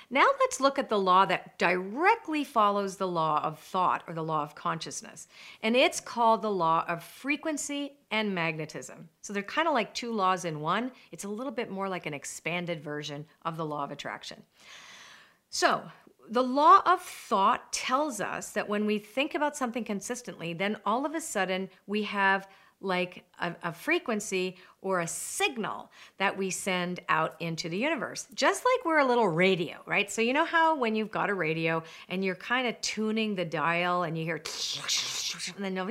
Now let's look at the law that directly follows the law of thought or the law of consciousness. And it's called the law of frequency and magnetism. So they're kind of like two laws in one. It's a little bit more like an expanded version of the law of attraction. So the law of thought tells us that when we think about something consistently, then all of a sudden we have like a frequency or a signal that we send out into the universe. Just like we're a little radio, right? So you know how when you've got a radio and you're kind of tuning the dial and you hear and then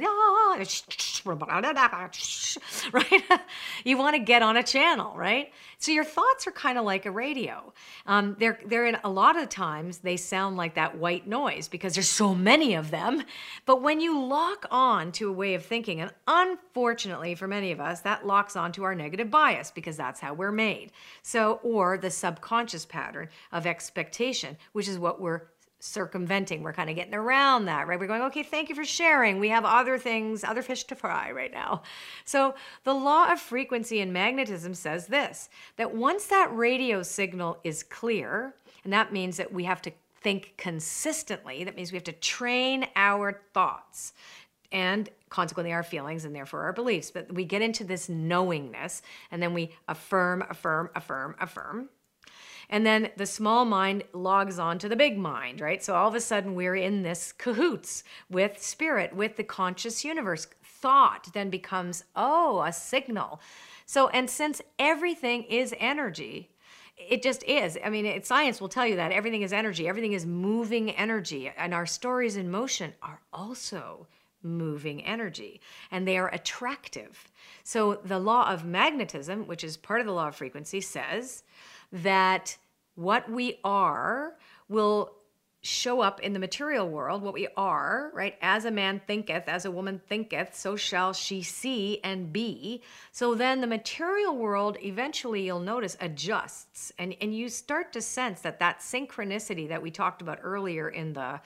right? You want to get on a channel, right? So your thoughts are kind of like a radio. They're in a lot of times they sound like that white noise because there's so many of them. But when you lock on to a way of thinking, and unfortunately for many of us, that locks onto our negative bias because that's how we're made. So, or the subconscious pattern of expectation, which is what we're circumventing. We're kind of getting around that, right? We're going, okay, thank you for sharing. We have other things, other fish to fry right now. So the law of frequency and magnetism says this, that once that radio signal is clear, and that means that we have to think consistently, that means we have to train our thoughts and consequently our feelings and therefore our beliefs. But we get into this knowingness and then we affirm, affirm, affirm, affirm. And then the small mind logs on to the big mind, right? So all of a sudden we're in this cahoots with spirit, with the conscious universe. Thought then becomes, oh, a signal. So, and since everything is energy, it just is. I mean, science will tell you that everything is energy. Everything is moving energy. And our stories in motion are also moving energy. And they are attractive. So the law of magnetism, which is part of the law of frequency, says that what we are will show up in the material world, what we are, right? As a man thinketh, as a woman thinketh, so shall she see and be. So then the material world eventually, you'll notice, adjusts. And you start to sense that that synchronicity that we talked about earlier in the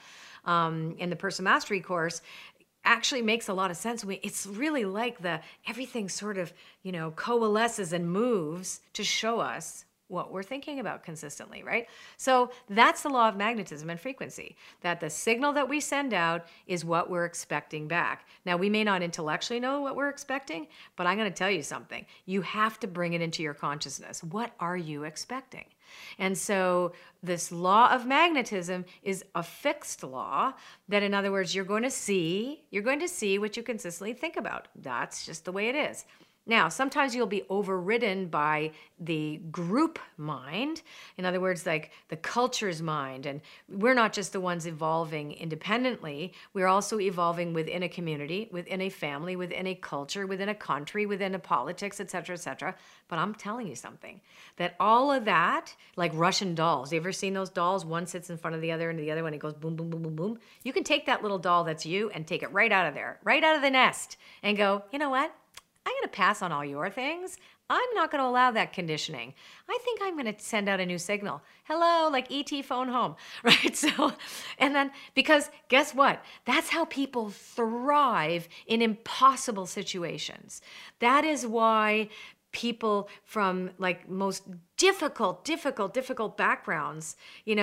Personal Mastery course actually makes a lot of sense. It's really like everything sort of, coalesces and moves to show us what we're thinking about consistently, right? So that's the law of magnetism and frequency, that the signal that we send out is what we're expecting back. Now, we may not intellectually know what we're expecting, but I'm going to tell you something. You have to bring it into your consciousness. What are you expecting? And so this law of magnetism is a fixed law that, in other words, you're going to see what you consistently think about. That's just the way it is. Now, sometimes you'll be overridden by the group mind. In other words, like the culture's mind. And we're not just the ones evolving independently. We're also evolving within a community, within a family, within a culture, within a country, within a politics, et cetera, et cetera. But I'm telling you something, that all of that, like Russian dolls, you ever seen those dolls? One sits in front of the other and the other one, it goes boom, boom, boom, boom, boom. You can take that little doll that's you and take it right out of there, right out of the nest and go, you know what? I'm going to pass on all your things. I'm not going to allow that conditioning. I think I'm going to send out a new signal. Hello, like ET phone home, right? So, and then, because guess what? That's how people thrive in impossible situations. That is why people from like most difficult backgrounds,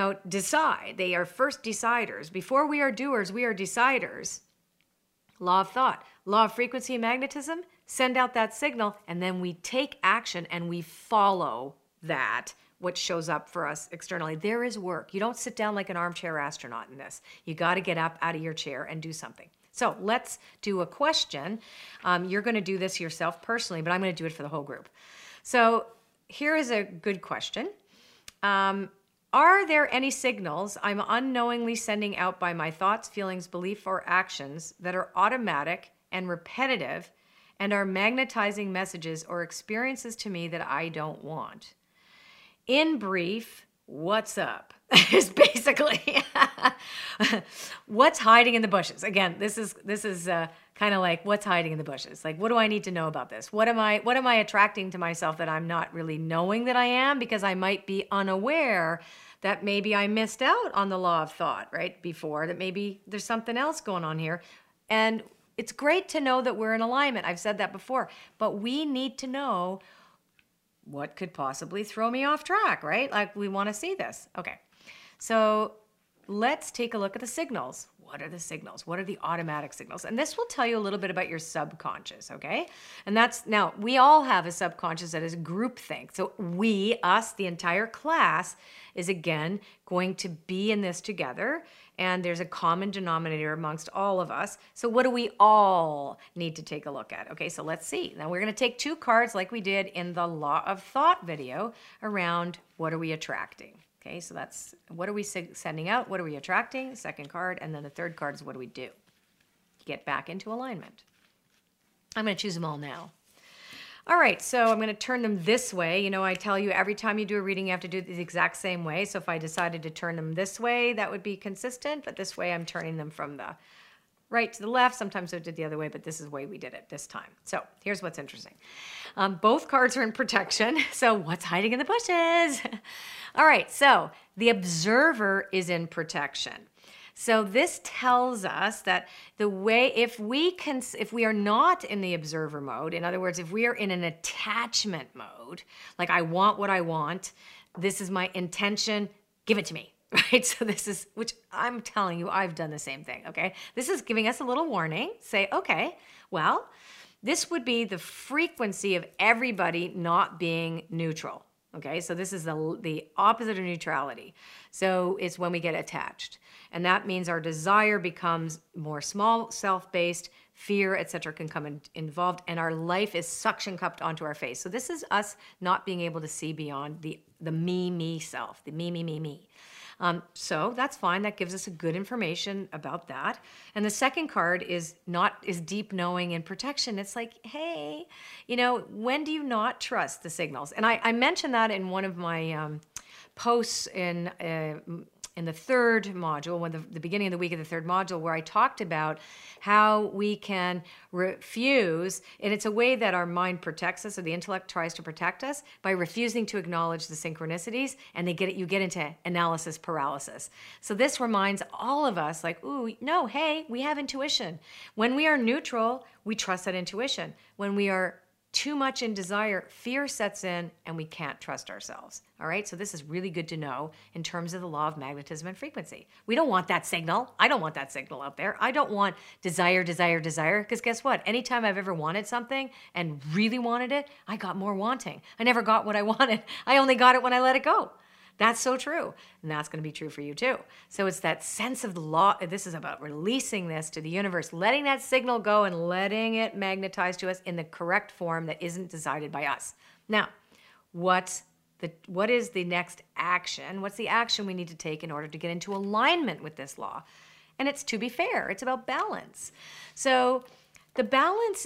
decide. They are first deciders. Before we are doers, we are deciders. Law of thought, law of frequency and magnetism, send out that signal, and then we take action and we follow that, what shows up for us externally. There is work. You don't sit down like an armchair astronaut in this. You got to get up out of your chair and do something. So let's do a question. You're going to do this yourself personally, but I'm going to do it for the whole group. So here is a good question. Are there any signals I'm unknowingly sending out by my thoughts, feelings, belief, or actions that are automatic and repetitive and are magnetizing messages or experiences to me that I don't want? In brief, what's up? Is basically what's hiding in the bushes. Again, this is kind of like what's hiding in the bushes. Like, what do I need to know about this? What am I attracting to myself that I'm not really knowing that I am, because I might be unaware that maybe I missed out on the law of thought, right? Before, that maybe there's something else going on here. And it's great to know that we're in alignment. I've said that before, but we need to know what could possibly throw me off track, right? Like we want to see this. Okay. So let's take a look at the signals. What are the signals? What are the automatic signals? And this will tell you a little bit about your subconscious, okay? And that's, now, we all have a subconscious that is groupthink. So we, us, the entire class is again going to be in this together. And there's a common denominator amongst all of us. So what do we all need to take a look at? Okay, so let's see. Now we're going to take 2 cards like we did in the Law of Thought video around what are we attracting. Okay, so that's what are we sending out? What are we attracting? Second card. And then the third card is what do we do? Get back into alignment. I'm going to choose them all now. All right, so I'm going to turn them this way. You know, I tell you every time you do a reading, you have to do it the exact same way. So if I decided to turn them this way, that would be consistent. But this way, I'm turning them from the right to the left. Sometimes I did the other way, but this is the way we did it this time. So here's what's interesting. Both cards are in protection. So what's hiding in the bushes? All right, so the observer is in protection. So this tells us that the way, if we are not in the observer mode, in other words, if we are in an attachment mode, like I want what I want, this is my intention, give it to me. Right? So this is, which I'm telling you, I've done the same thing. Okay. This is giving us a little warning. Say, okay, well, this would be the frequency of everybody not being neutral. Okay. So this is the opposite of neutrality. So it's when we get attached. And that means our desire becomes more small, self-based, fear, etc. can come involved, and our life is suction cupped onto our face. So this is us not being able to see beyond the me self, the me. So that's fine. That gives us a good information about that. And the second card is deep knowing and protection. It's like, hey, you know, when do you not trust the signals? And I mentioned that in one of my posts in the third module, when the beginning of the week of the third module, where I talked about how we can refuse, and it's a way that our mind protects us, or the intellect tries to protect us by refusing to acknowledge the synchronicities, and you get into analysis paralysis. So this reminds all of us, like, ooh, no, hey, we have intuition. When we are neutral, we trust that intuition. When we are too much in desire, fear sets in and we can't trust ourselves. All right. So this is really good to know in terms of the law of magnetism and frequency. We don't want that signal. I don't want that signal out there. I don't want desire. Because guess what? Anytime I've ever wanted something and really wanted it, I got more wanting. I never got what I wanted. I only got it when I let it go. That's so true. And that's going to be true for you too. So it's that sense of the law. This is about releasing this to the universe, letting that signal go and letting it magnetize to us in the correct form that isn't decided by us. Now, what is the next action? What's the action we need to take in order to get into alignment with this law? And it's to be fair. It's about balance. So the balance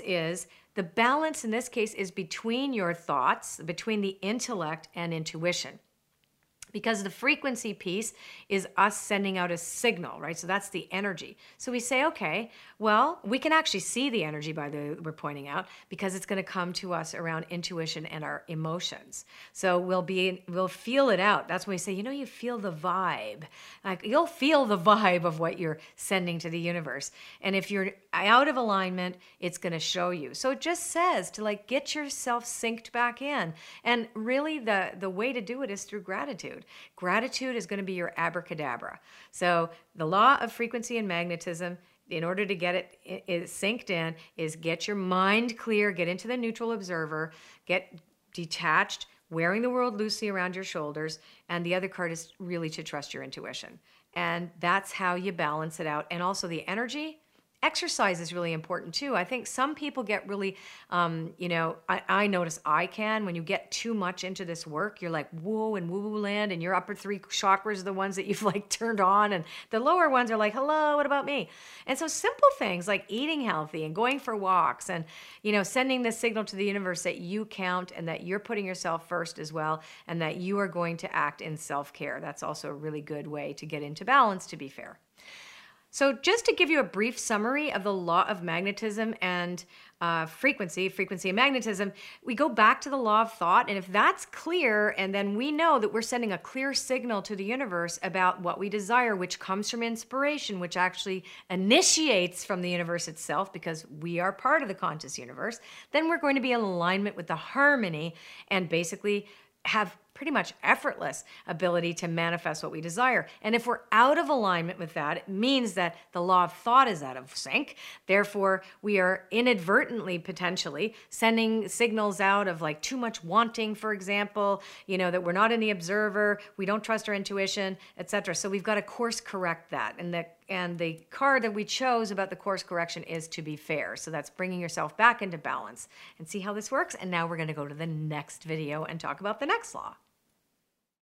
in this case is between your thoughts, between the intellect and intuition. Because the frequency piece is us sending out a signal, right? So that's the energy. So we say, okay, well, we can actually see the energy we're pointing out, because it's going to come to us around intuition and our emotions. So we'll feel it out. That's when we say, you know, you feel the vibe. Like you'll feel the vibe of what you're sending to the universe. And if you're out of alignment, it's going to show you. So it just says to like get yourself synced back in. And really the way to do it is through gratitude. Gratitude is going to be your abracadabra. So the law of frequency and magnetism, in order to get it synced in, is get your mind clear, get into the neutral observer, get detached, wearing the world loosely around your shoulders. And the other card is really to trust your intuition. And that's how you balance it out. And also the energy. Exercise is really important too. I think some people get really, I notice when you get too much into this work, you're like woo and woo land, and your upper 3 chakras are the ones that you've like turned on, and the lower ones are like, hello, what about me? And so simple things like eating healthy and going for walks and, sending the signal to the universe that you count and that you're putting yourself first as well, and that you are going to act in self-care. That's also a really good way to get into balance, to be fair. So just to give you a brief summary of the law of magnetism and frequency and magnetism, we go back to the law of thought. And if that's clear, and then we know that we're sending a clear signal to the universe about what we desire, which comes from inspiration, which actually initiates from the universe itself because we are part of the conscious universe, then we're going to be in alignment with the harmony and basically have pretty much effortless ability to manifest what we desire. And if we're out of alignment with that, it means that the law of thought is out of sync. Therefore, we are inadvertently potentially sending signals out of like too much wanting, for example, that we're not in the observer, we don't trust our intuition, etc. So we've got to course correct that. And the card that we chose about the course correction is to be fair. So that's bringing yourself back into balance, and see how this works. And now we're going to go to the next video and talk about the next law.